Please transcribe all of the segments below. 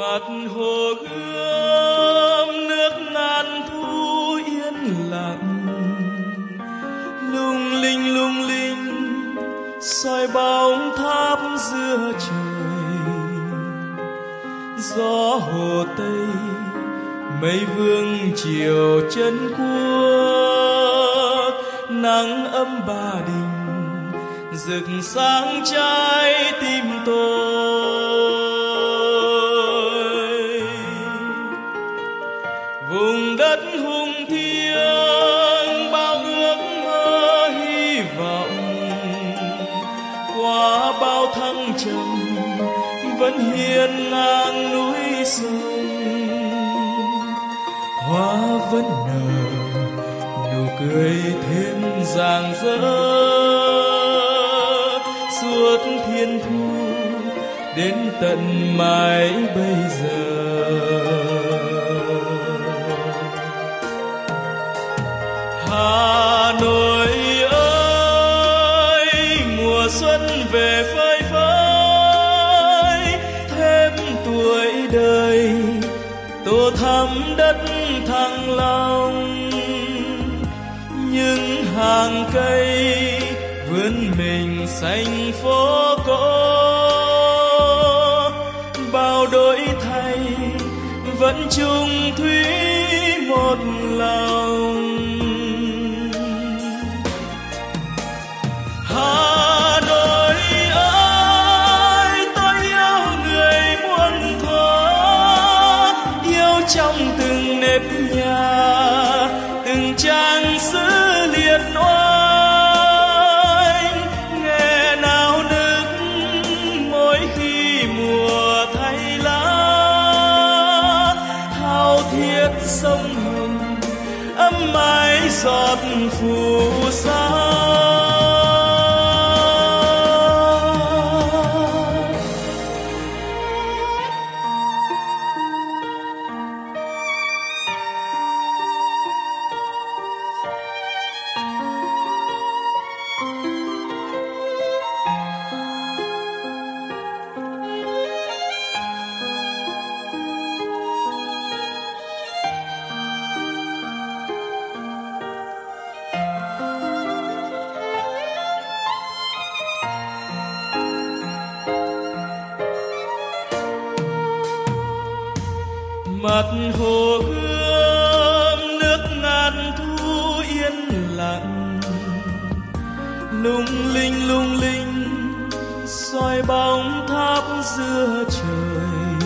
mặt hồ gươm nước ngàn thu yên lặng, lung linh soi bóng tháp giữa trời. Gió hồ tây mây vương chiều chân quốc, nắng ấm Ba Đình rực sáng trái tim tôi. Vùng đất hùng thiêng bao ước mơ hy vọng, qua bao thăng trầm vẫn hiên ngang núi sông. Hoa vẫn nở nụ cười thêm rạng rỡ, suốt thiên thu đến tận mãi bây giờ. Hà Nội ơi, mùa xuân về phơi phới, thêm tuổi đời tô thắm đất Thăng Long. Những hàng cây vươn mình xanh phố cổ, bao đổi thay vẫn chung thủy một lòng. Hà Nội ơi, tôi yêu người muôn thuở, yêu trong từng nếp nhà, từng trang sử liệt oanh. Nghe nao nức mỗi khi mùa thay lá, thao thiết sông Hồng ấm mái giọt phù sa. Mặt hồ gươm nước ngàn thu yên lặng, lung linh soi bóng tháp giữa trời.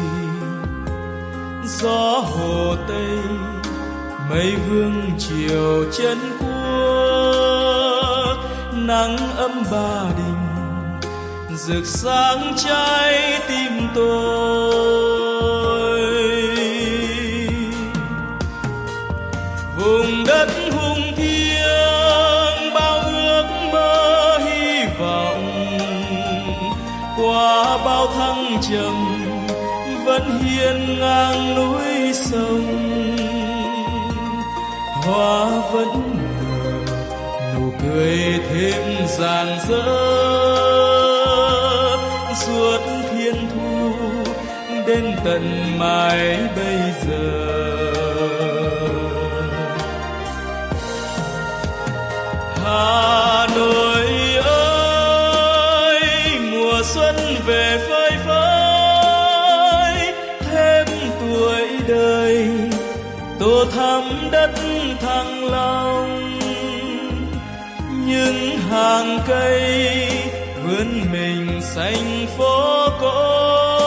Gió hồ tây mây vương chiều chân quốc, nắng ấm Ba Đình rực sáng trái tim tôi. Vùng đất hùng thiêng bao ước mơ hy vọng, qua bao thăng trầm vẫn hiên ngang núi sông. Hoa vẫn nở nụ cười thêm rạng rỡ, suốt thiên thu đến tận mãi bây giờ. Hà Nội ơi, mùa xuân về phơi phới, thêm tuổi đời tô thắm đất Thăng Long. Những hàng cây vươn mình xanh phố cổ,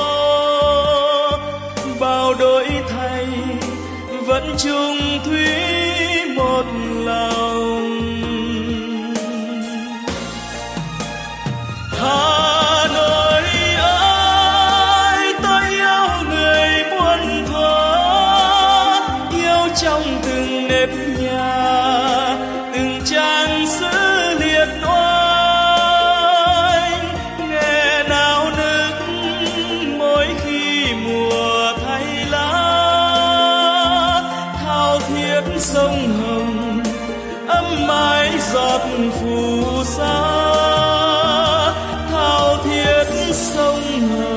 bao đổi thay vẫn chung thủy một lòng. Hà Nội ơi, tôi yêu người muôn thuở, yêu trong từng nếp nhà, từng trang sử liệt oanh. Nghe nao nức mỗi khi mùa thay lá, thao thiết sông Hồng ấm mái giọt phù sa. Sông Hồng